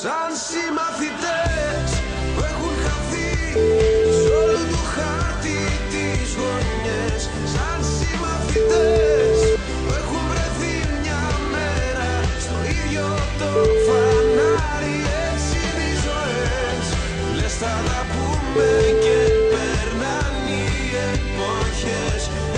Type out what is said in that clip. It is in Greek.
σαν συμμαθητές που έχουν χαθεί σ' όλο το χάρτη τις γωνιές. Σαν συμμαθητές που έχουν βρεθεί μια μέρα στο ίδιο το φανάρι. Έτσι είναι οι ζωές, λες θα τα πούμε και περνάνε οι εποχές.